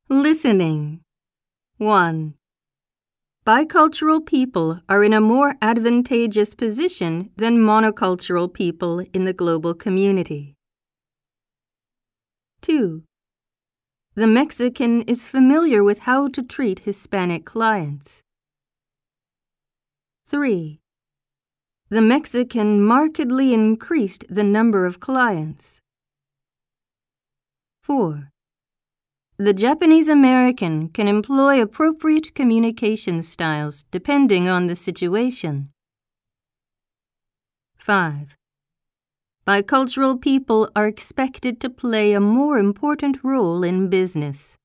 Listening. 1. Bicultural people are in a more advantageous position than monocultural people in the global community. 2. The Mexican is familiar with how to treat Hispanic clients. 3. The Mexican markedly increased the number of clients. 4. The Japanese American can employ appropriate communication styles depending on the situation. 5. Bicultural people are expected to play a more important role in business.